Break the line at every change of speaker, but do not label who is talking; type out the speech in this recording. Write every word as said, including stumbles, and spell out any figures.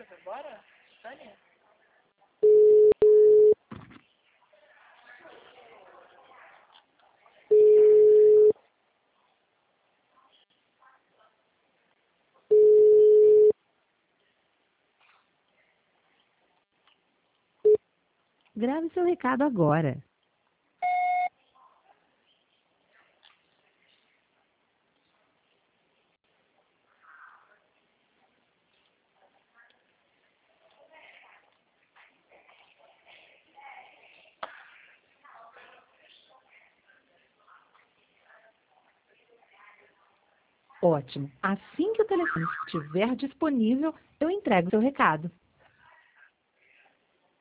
foi embora? Tânia?
Grave seu recado agora. Ótimo. Assim que o telefone estiver disponível, eu entrego seu recado.